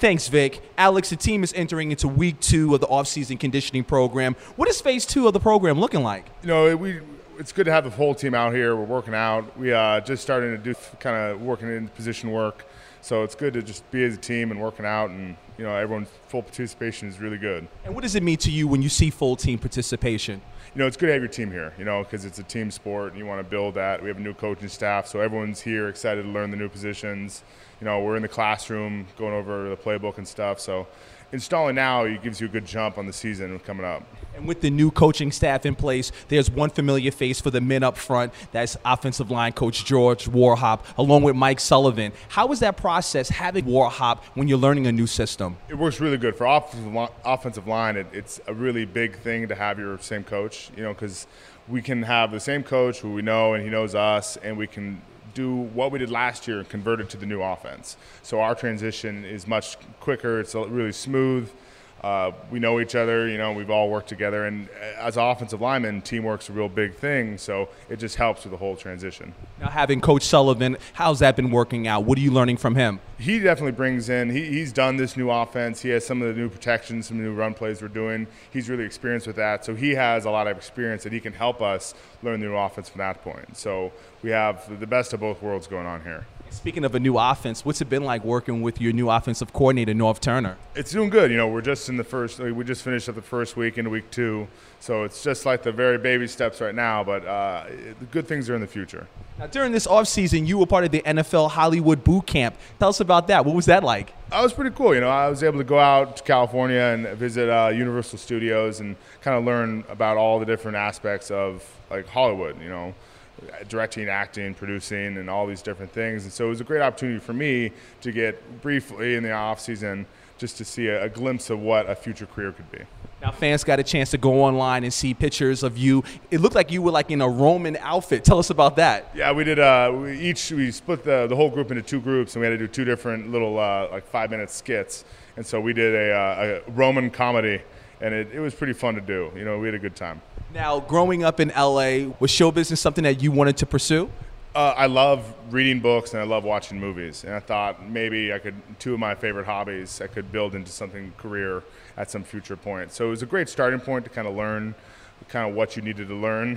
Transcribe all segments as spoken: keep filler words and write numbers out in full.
Thanks, Vic. Alex, the team is entering into week two of the off-season conditioning program. What is phase two of the program looking like? You know, we it's good to have the whole team out here. We're working out. We uh, just starting to do kind of working in position work. So it's good to just be as a team and working out, and you know, everyone's full participation is really good. And what does it mean to you when you see full team participation? You know, it's good to have your team here, you know, because it's a team sport and you want to build that. We have a new coaching staff, so everyone's here excited to learn the new positions. You know, we're in the classroom going over the playbook and stuff. So installing now it gives you a good jump on the season coming up. And with the new coaching staff in place, there's one familiar face for the men up front. That's offensive line coach George Warhop, along with Mike Sullivan. How is that process, having Warhop, when you're learning a new system? It works really good. For offensive, offensive line, it, it's a really big thing to have your same coach, you know, because we can have the same coach who we know and he knows us, and we can do what we did last year and convert it to the new offense. So our transition is much quicker. It's really smooth. Uh, we know each other, you know, we've all worked together, and as offensive linemen, teamwork's a real big thing, so it just helps with the whole transition. Now, having Coach Sullivan, how's that been working out? What are you learning from him? He definitely brings in, he, he's done this new offense. He has some of the new protections, some new run plays we're doing. He's really experienced with that, so he has a lot of experience that he can help us learn the new offense from that point. So we have the best of both worlds going on here. Speaking of a new offense, what's it been like working with your new offensive coordinator, Norv Turner? It's doing good. You know, we're just in the first, we just finished up the first week into week two. So it's just like the very baby steps right now, but uh, the good things are in the future. Now, during this offseason, you were part of the N F L Hollywood Boot Camp. Tell us about that. What was that like? That was pretty cool. You know, I was able to go out to California and visit uh, Universal Studios and kind of learn about all the different aspects of like Hollywood, you know, directing, acting, producing, and all these different things. And so it was a great opportunity for me to get briefly in the off season just to see a, a glimpse of what a future career could be. Now, fans got a chance to go online and see pictures of you. It looked like you were like in a Roman outfit. Tell us about that. Yeah, we did. Uh, we each we split the the whole group into two groups, and we had to do two different little uh, like five minute skits. And so we did a, uh, a Roman comedy, and it, it was pretty fun to do. You know, we had a good time. Now, growing up in L A, was show business something that you wanted to pursue? Uh, I love reading books and I love watching movies. And I thought maybe I could, two of my favorite hobbies, I could build into something career at some future point. So it was a great starting point to kind of learn kind of what you needed to learn.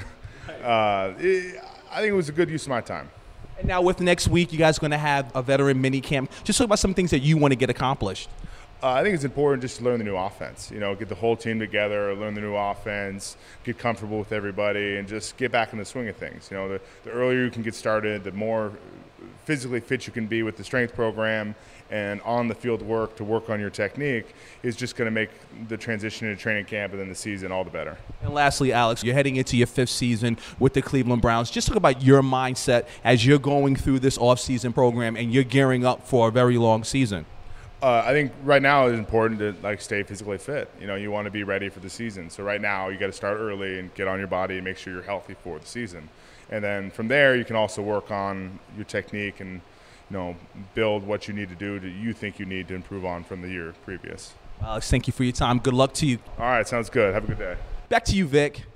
Uh, it, I think it was a good use of my time. And now with next week, you guys are going to have a veteran mini camp. Just talk about some things that you want to get accomplished. Uh, I think it's important just to learn the new offense. You know, get the whole team together, learn the new offense, get comfortable with everybody, and just get back in the swing of things. You know, the, the earlier you can get started, the more physically fit you can be with the strength program and on the field work to work on your technique is just going to make the transition into training camp and then the season all the better. And lastly, Alex, you're heading into your fifth season with the Cleveland Browns. Just talk about your mindset as you're going through this off-season program and you're gearing up for a very long season. Uh, I think right now it's important to like stay physically fit. You know, you want to be ready for the season. So right now you got to start early and get on your body and make sure you're healthy for the season. And then from there you can also work on your technique and, you know, build what you need to do that you think you need to improve on from the year previous. Alex, thank you for your time. Good luck to you. All right, sounds good. Have a good day. Back to you, Vic.